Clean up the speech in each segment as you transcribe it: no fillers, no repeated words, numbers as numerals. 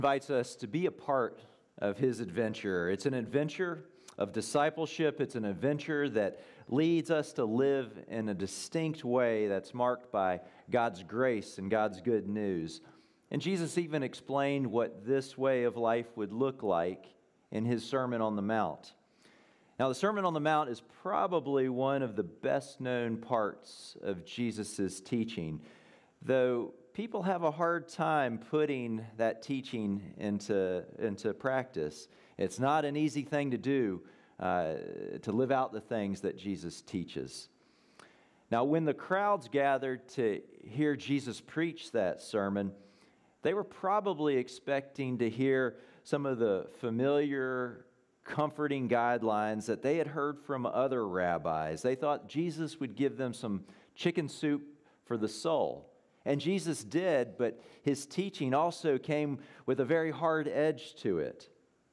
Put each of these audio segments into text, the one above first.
Invites us to be a part of his adventure. It's an adventure of discipleship. It's an adventure that leads us to live in a distinct way that's marked by God's grace and God's good news. And Jesus even explained what this way of life would look like in his Sermon on the Mount. Now, the Sermon on the Mount is probably one of the best known parts of Jesus' teaching, though people have a hard time putting that teaching into practice. It's not an easy thing to do, to live out the things that Jesus teaches. Now, when the crowds gathered to hear Jesus preach that sermon, they were probably expecting to hear some of the familiar, comforting guidelines that they had heard from other rabbis. They thought Jesus would give them some chicken soup for the soul. And Jesus did, but his teaching also came with a very hard edge to it.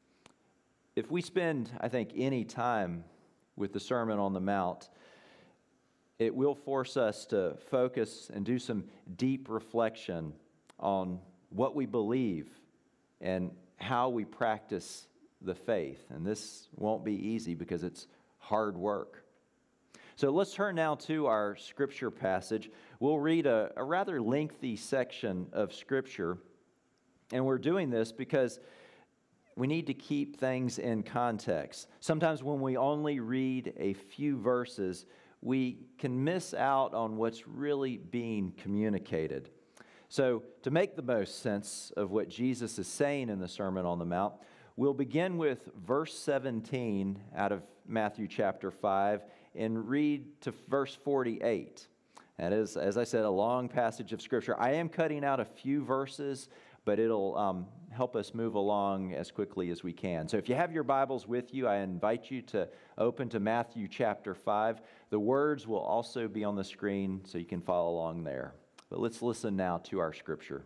If we spend, I think, any time with the Sermon on the Mount, it will force us to focus and do some deep reflection on what we believe and how we practice the faith. And this won't be easy because it's hard work. So let's turn now to our scripture passage. We'll read a rather lengthy section of scripture, and we're doing this because we need to keep things in context. Sometimes when we only read a few verses, we can miss out on what's really being communicated. So to make the most sense of what Jesus is saying in the Sermon on the Mount, we'll begin with verse 17 out of Matthew chapter 5 and read to verse 48. That is, as I said, a long passage of Scripture. I am cutting out a few verses, but it'll help us move along as quickly as we can. So if you have your Bibles with you, I invite you to open to Matthew chapter 5. The words will also be on the screen so you can follow along there. But let's listen now to our Scripture.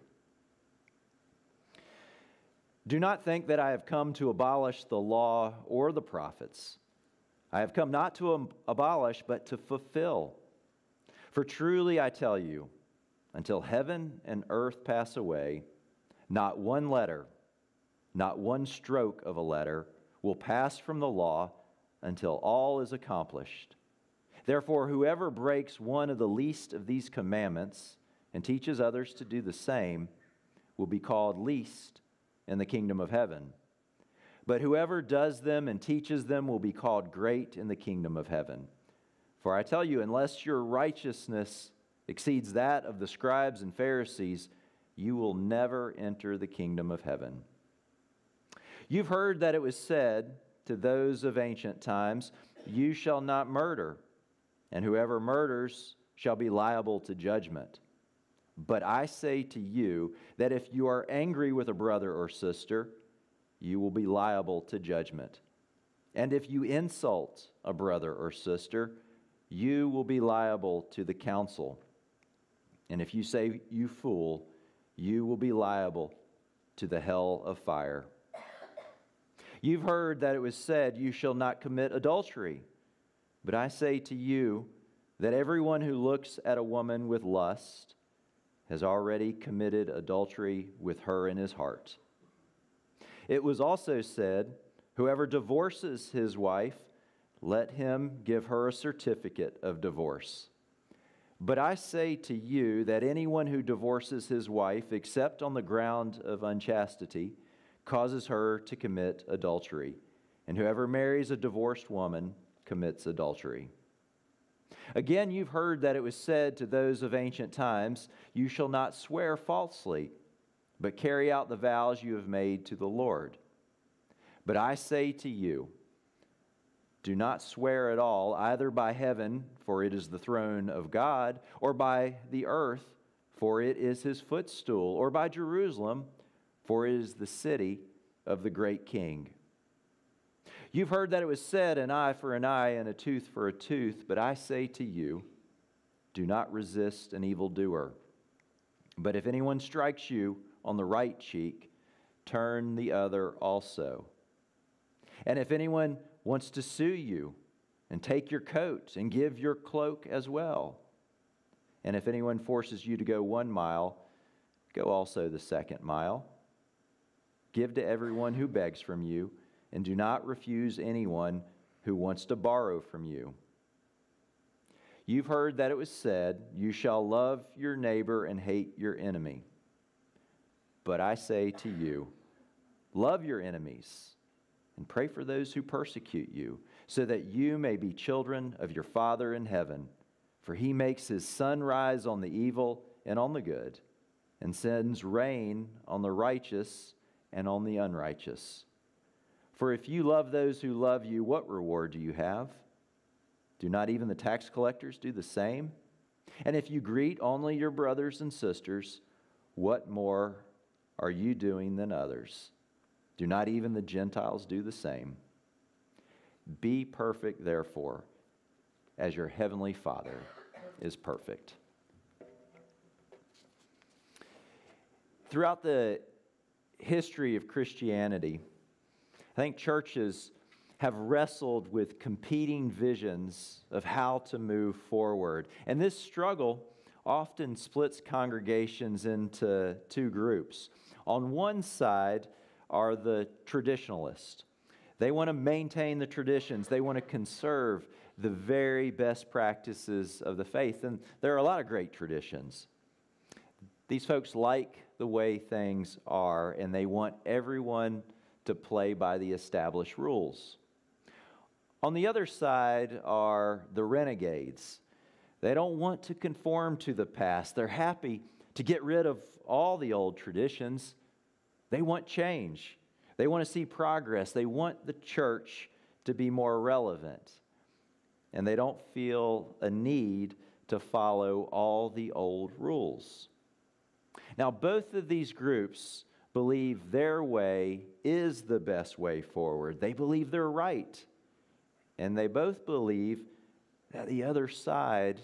Do not think that I have come to abolish the law or the prophets. I have come not to abolish, but to fulfill. For truly I tell you, until heaven and earth pass away, not one letter, not one stroke of a letter will pass from the law until all is accomplished. Therefore, whoever breaks one of the least of these commandments and teaches others to do the same will be called least in the kingdom of heaven. But whoever does them and teaches them will be called great in the kingdom of heaven. For I tell you, unless your righteousness exceeds that of the scribes and Pharisees, you will never enter the kingdom of heaven. You've heard that it was said to those of ancient times, you shall not murder, and whoever murders shall be liable to judgment. But I say to you that if you are angry with a brother or sister, you will be liable to judgment. And if you insult a brother or sister, you will be liable to the council. And if you say, you fool, you will be liable to the hell of fire. You've heard that it was said, you shall not commit adultery. But I say to you that everyone who looks at a woman with lust has already committed adultery with her in his heart. It was also said, whoever divorces his wife, let him give her a certificate of divorce. But I say to you that anyone who divorces his wife, except on the ground of unchastity, causes her to commit adultery. And whoever marries a divorced woman commits adultery. Again, you've heard that it was said to those of ancient times, you shall not swear falsely, but carry out the vows you have made to the Lord. But I say to you, do not swear at all, either by heaven, for it is the throne of God, or by the earth, for it is his footstool, or by Jerusalem, for it is the city of the great King. You've heard that it was said, an eye for an eye and a tooth for a tooth, but I say to you, do not resist an evildoer. But if anyone strikes you on the right cheek, turn the other also. And if anyone wants to sue you, and take your coat and give your cloak as well. And if anyone forces you to go 1 mile, go also the 2nd mile. Give to everyone who begs from you, and do not refuse anyone who wants to borrow from you. You've heard that it was said, 'You shall love your neighbor and hate your enemy.' But I say to you, love your enemies and pray for those who persecute you, so that you may be children of your Father in heaven. For he makes his sun rise on the evil and on the good, and sends rain on the righteous and on the unrighteous. For if you love those who love you, what reward do you have? Do not even the tax collectors do the same? And if you greet only your brothers and sisters, what more are you doing than others? Do not even the Gentiles do the same? Be perfect, therefore, as your heavenly Father is perfect." Throughout the history of Christianity, I think churches have wrestled with competing visions of how to move forward. And this struggle often splits congregations into two groups. On one side are the traditionalists. They want to maintain the traditions. They want to conserve the very best practices of the faith. And there are a lot of great traditions. These folks like the way things are, and they want everyone to play by the established rules. On the other side are the renegades. They don't want to conform to the past. They're happy to get rid of all the old traditions. They want change. They want to see progress. They want the church to be more relevant. And they don't feel a need to follow all the old rules. Now, both of these groups believe their way is the best way forward. They believe they're right. And they both believe that the other side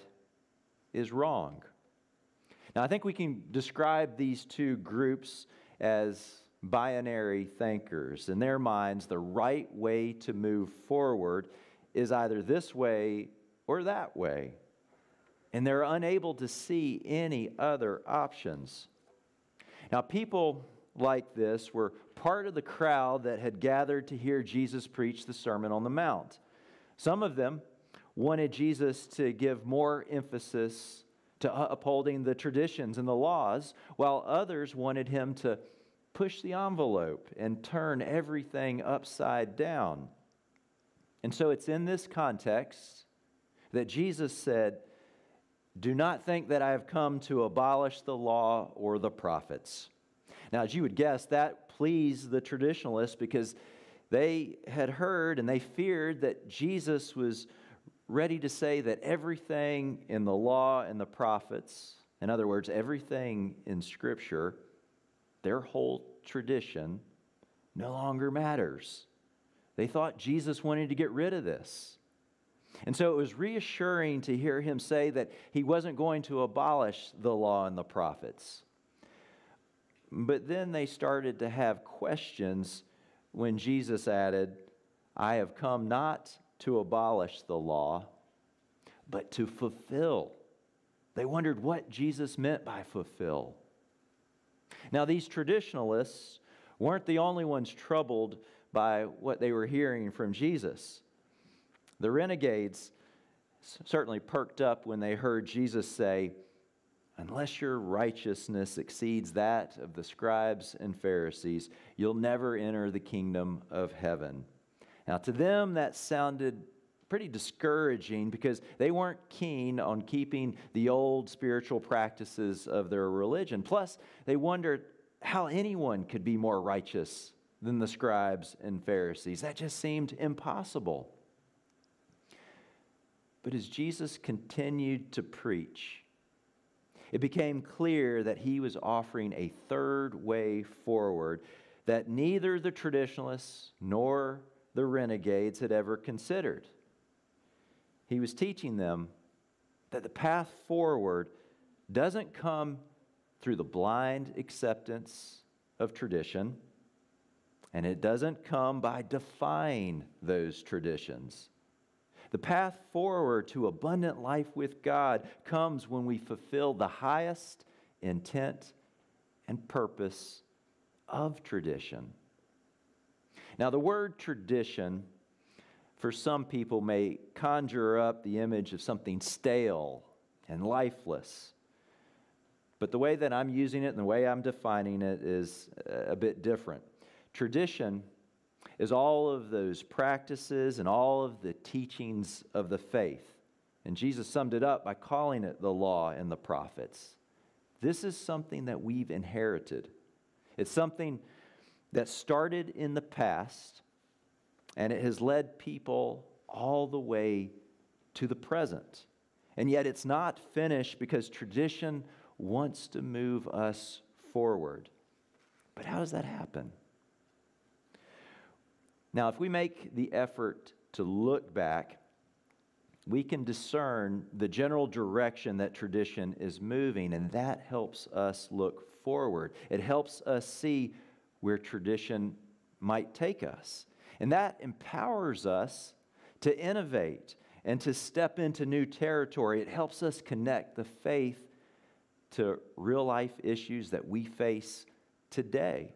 is wrong. Now, I think we can describe these two groups as binary thinkers. In their minds, the right way to move forward is either this way or that way. And they're unable to see any other options. Now, people like this were part of the crowd that had gathered to hear Jesus preach the Sermon on the Mount. Some of them wanted Jesus to give more emphasis to upholding the traditions and the laws, while others wanted him to push the envelope and turn everything upside down. And so it's in this context that Jesus said, "Do not think that I have come to abolish the law or the prophets." Now, as you would guess, that pleased the traditionalists because they had heard and they feared that Jesus was ready to say that everything in the law and the prophets, in other words, everything in Scripture, their whole tradition, no longer matters. They thought Jesus wanted to get rid of this. And so it was reassuring to hear him say that he wasn't going to abolish the law and the prophets. But then they started to have questions when Jesus added, "I have come not to abolish the law, but to fulfill." They wondered what Jesus meant by fulfill. Now, these traditionalists weren't the only ones troubled by what they were hearing from Jesus. The renegades certainly perked up when they heard Jesus say, "Unless your righteousness exceeds that of the scribes and Pharisees, you'll never enter the kingdom of heaven." Now, to them, that sounded pretty discouraging because they weren't keen on keeping the old spiritual practices of their religion. Plus, they wondered how anyone could be more righteous than the scribes and Pharisees. That just seemed impossible. But as Jesus continued to preach, it became clear that he was offering a third way forward that neither the traditionalists nor the renegades had ever considered. He was teaching them that the path forward doesn't come through the blind acceptance of tradition, and it doesn't come by defying those traditions. The path forward to abundant life with God comes when we fulfill the highest intent and purpose of tradition. Now, the word tradition, for some people, may conjure up the image of something stale and lifeless. But the way that I'm using it and the way I'm defining it is a bit different. Tradition is all of those practices and all of the teachings of the faith. And Jesus summed it up by calling it the law and the prophets. This is something that we've inherited. It's something that started in the past, and it has led people all the way to the present. And yet it's not finished because tradition wants to move us forward. But how does that happen? Now, if we make the effort to look back, we can discern the general direction that tradition is moving, and that helps us look forward. It helps us see where tradition might take us. And that empowers us to innovate and to step into new territory. It helps us connect the faith to real life issues that we face today.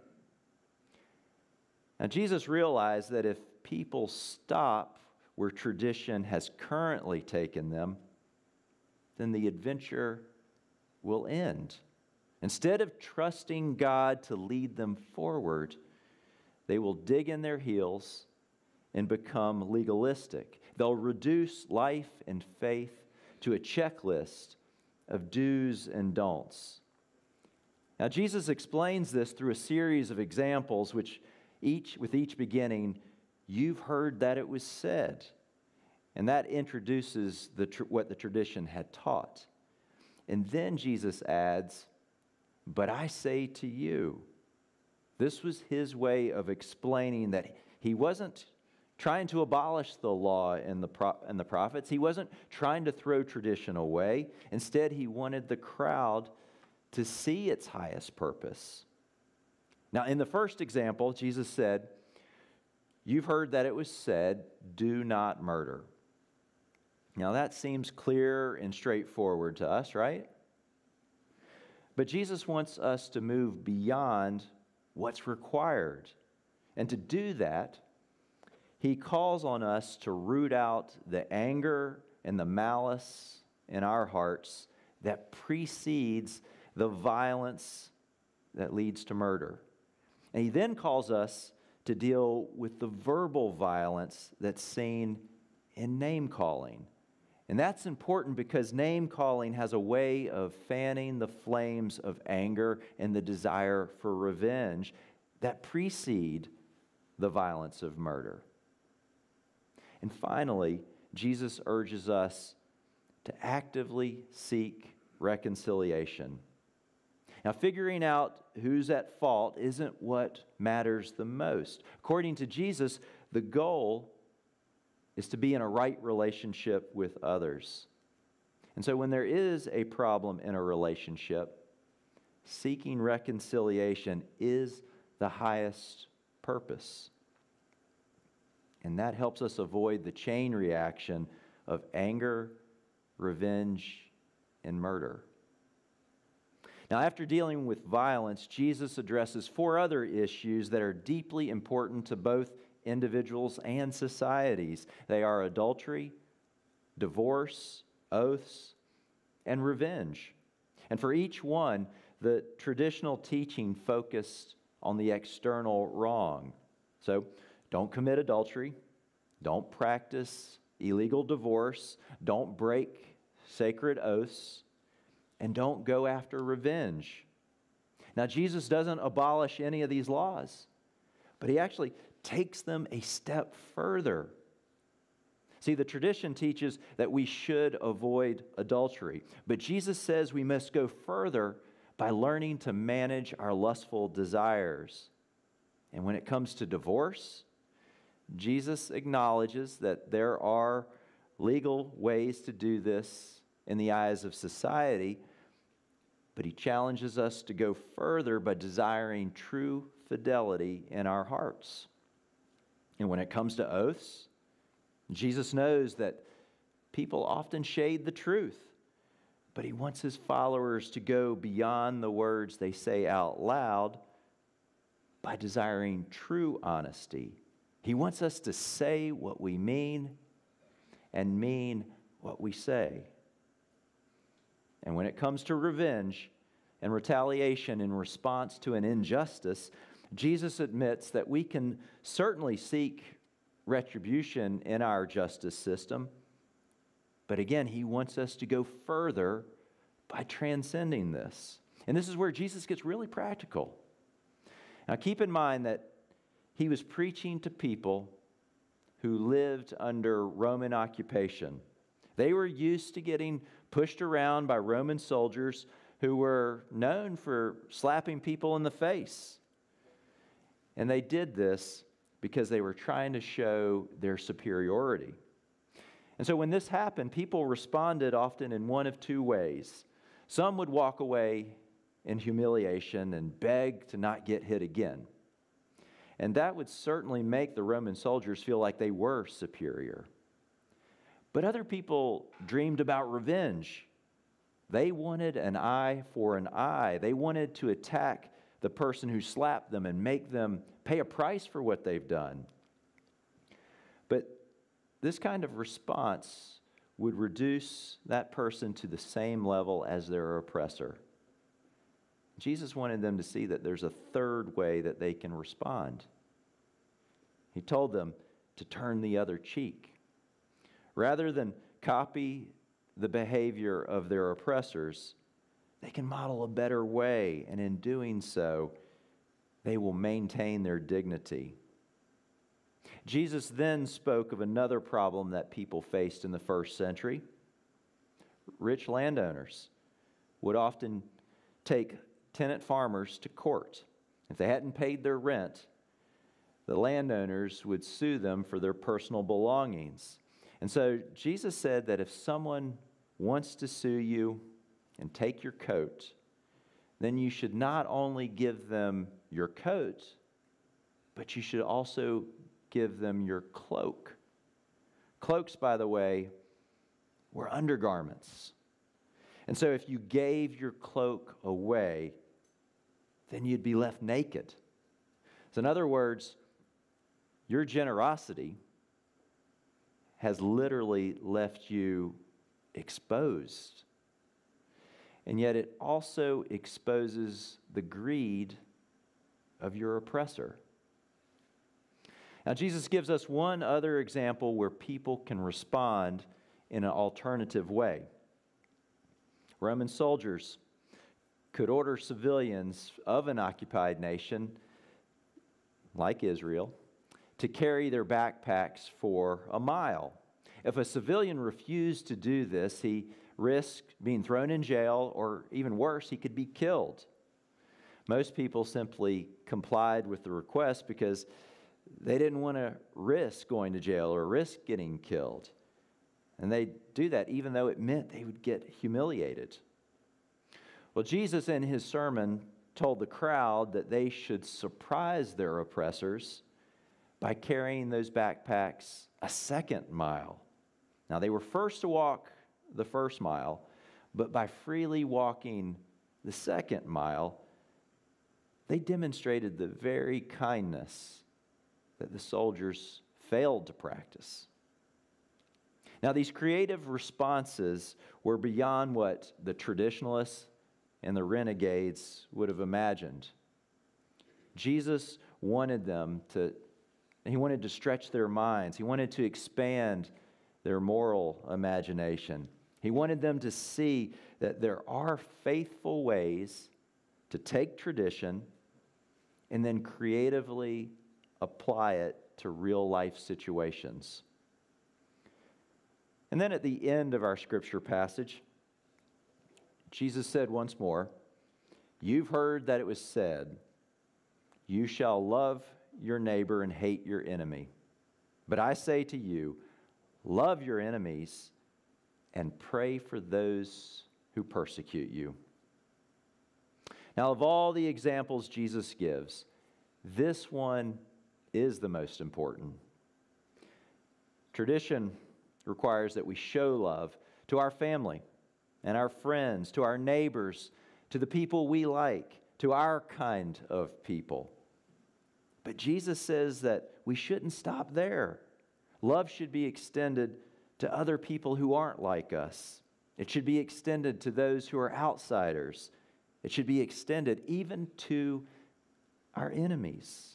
Now, Jesus realized that if people stop where tradition has currently taken them, then the adventure will end. Instead of trusting God to lead them forward, they will dig in their heels and become legalistic. They'll reduce life and faith to a checklist of do's and don'ts. Now, Jesus explains this through a series of examples, with each beginning, "You've heard that it was said." And that introduces what the tradition had taught. And then Jesus adds, "But I say to you." This was his way of explaining that he wasn't trying to abolish the law and the prophets. He wasn't trying to throw tradition away. Instead, he wanted the crowd to see its highest purpose. Now, in the first example, Jesus said, "You've heard that it was said, 'Do not murder.'" Now, that seems clear and straightforward to us, right? But Jesus wants us to move beyond what's required. And to do that, he calls on us to root out the anger and the malice in our hearts that precedes the violence that leads to murder. And he then calls us to deal with the verbal violence that's seen in name-calling. And that's important because name-calling has a way of fanning the flames of anger and the desire for revenge that precede the violence of murder. And finally, Jesus urges us to actively seek reconciliation. Now, figuring out who's at fault isn't what matters the most. According to Jesus, the goal is to be in a right relationship with others. And so when there is a problem in a relationship, seeking reconciliation is the highest purpose. And that helps us avoid the chain reaction of anger, revenge, and murder. Now, after dealing with violence, Jesus addresses 4 other issues that are deeply important to both individuals and societies. They are adultery, divorce, oaths, and revenge. And for each one, the traditional teaching focused on the external wrong. So, don't commit adultery, don't practice illegal divorce, don't break sacred oaths, and don't go after revenge. Now, Jesus doesn't abolish any of these laws, but he actually takes them a step further. See, the tradition teaches that we should avoid adultery, but Jesus says we must go further by learning to manage our lustful desires. And when it comes to divorce, Jesus acknowledges that there are legal ways to do this in the eyes of society, but he challenges us to go further by desiring true fidelity in our hearts. And when it comes to oaths, Jesus knows that people often shade the truth, but he wants his followers to go beyond the words they say out loud by desiring true honesty. He wants us to say what we mean and mean what we say. And when it comes to revenge and retaliation in response to an injustice, Jesus admits that we can certainly seek retribution in our justice system, but again, he wants us to go further by transcending this. And this is where Jesus gets really practical. Now, keep in mind that he was preaching to people who lived under Roman occupation. They were used to getting pushed around by Roman soldiers who were known for slapping people in the face. And they did this because they were trying to show their superiority. And so when this happened, people responded often in one of two ways. Some would walk away in humiliation and beg to not get hit again. And that would certainly make the Roman soldiers feel like they were superior. But other people dreamed about revenge. They wanted an eye for an eye. They wanted to attack the person who slapped them and make them pay a price for what they've done. But this kind of response would reduce that person to the same level as their oppressor. Jesus wanted them to see that there's a third way that they can respond. He told them to turn the other cheek. Rather than copy the behavior of their oppressors, they can model a better way, and in doing so, they will maintain their dignity. Jesus then spoke of another problem that people faced in the first century. Rich landowners would often take tenant farmers to court. If they hadn't paid their rent, the landowners would sue them for their personal belongings. And so Jesus said that if someone wants to sue you and take your coat, then you should not only give them your coat, but you should also give them your cloak. Cloaks, by the way, were undergarments. And so if you gave your cloak away, then you'd be left naked. So in other words, your generosity has literally left you exposed. And yet it also exposes the greed of your oppressor. Now, Jesus gives us one other example where people can respond in an alternative way. Roman soldiers could order civilians of an occupied nation, like Israel, to carry their backpacks for a mile. If a civilian refused to do this, he risked being thrown in jail, or even worse, he could be killed. Most people simply complied with the request because they didn't want to risk going to jail or risk getting killed. And they do that even though it meant they would get humiliated. Well, Jesus in his sermon told the crowd that they should surprise their oppressors by carrying those backpacks a second mile. Now, they were first to walk the first mile, but by freely walking the second mile, they demonstrated the very kindness that the soldiers failed to practice. Now, these creative responses were beyond what the traditionalists and the renegades would have imagined. Jesus wanted he wanted to stretch their minds. He wanted to expand their moral imagination. He wanted them to see that there are faithful ways to take tradition and then creatively apply it to real life situations. And then at the end of our scripture passage, Jesus said once more, "You've heard that it was said, 'You shall love your neighbor and hate your enemy.' But I say to you, love your enemies and pray for those who persecute you." Now, of all the examples Jesus gives, this one is the most important. Tradition requires that we show love to our family and our friends, to our neighbors, to the people we like, to our kind of people. But Jesus says that we shouldn't stop there. Love should be extended to other people who aren't like us. It should be extended to those who are outsiders. It should be extended even to our enemies.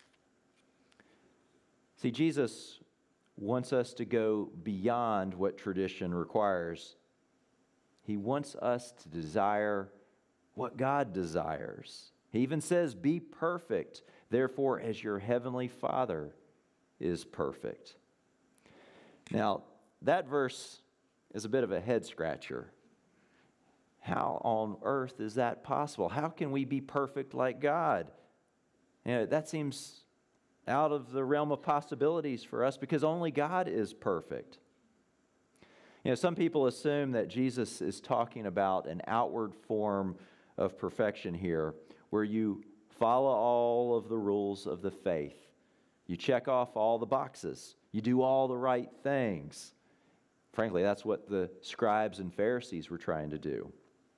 See, Jesus wants us to go beyond what tradition requires. He wants us to desire what God desires. He even says, "Be perfect, therefore, as your heavenly Father is perfect." Now, that verse is a bit of a head scratcher. How on earth is that possible? How can we be perfect like God? That seems out of the realm of possibilities for us because only God is perfect. Some people assume that Jesus is talking about an outward form of perfection here, where you follow all of the rules of the faith. You check off all the boxes. You do all the right things. Frankly, that's what the scribes and Pharisees were trying to do.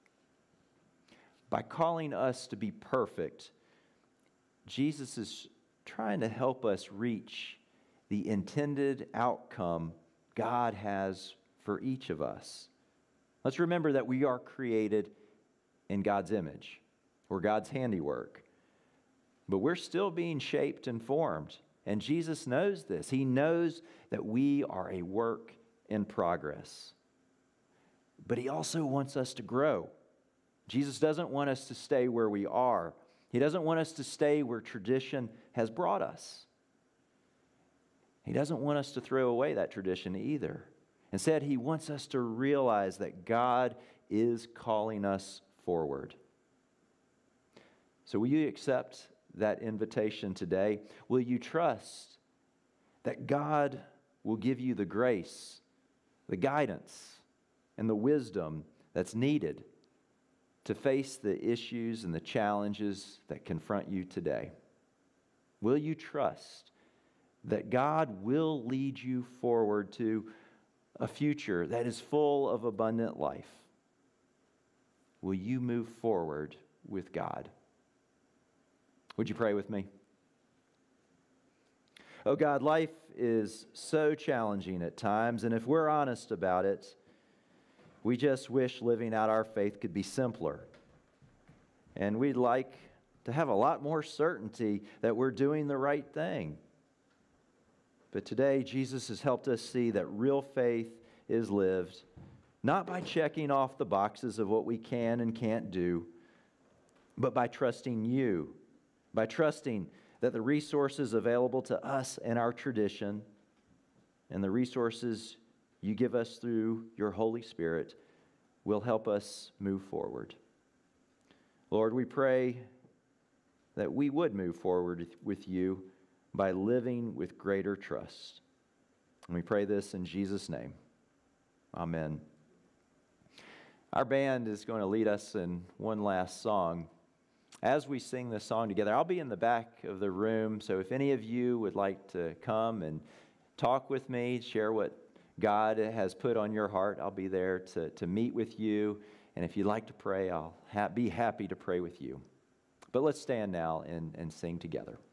By calling us to be perfect, Jesus is trying to help us reach the intended outcome God has for each of us. Let's remember that we are created in God's image, or God's handiwork. But we're still being shaped and formed. And Jesus knows this. He knows that we are a work in progress. But He also wants us to grow. Jesus doesn't want us to stay where we are. He doesn't want us to stay where tradition has brought us. He doesn't want us to throw away that tradition either. Instead, He wants us to realize that God is calling us forward. So will you accept that invitation today? Will you trust that God will give you the grace, the guidance, and the wisdom that's needed to face the issues and the challenges that confront you today? Will you trust that God will lead you forward to a future that is full of abundant life? Will you move forward with God? Would you pray with me? Oh God, life is so challenging at times, and if we're honest about it, we just wish living out our faith could be simpler. And we'd like to have a lot more certainty that we're doing the right thing. But today, Jesus has helped us see that real faith is lived not by checking off the boxes of what we can and can't do, but by trusting you, by trusting that the resources available to us and our tradition and the resources you give us through your Holy Spirit will help us move forward. Lord, we pray that we would move forward with you by living with greater trust. And we pray this in Jesus' name. Amen. Our band is going to lead us in one last song. As we sing this song together, I'll be in the back of the room, so if any of you would like to come and talk with me, share what God has put on your heart, I'll be there to meet with you. And if you'd like to pray, I'll be happy to pray with you. But let's stand now and sing together.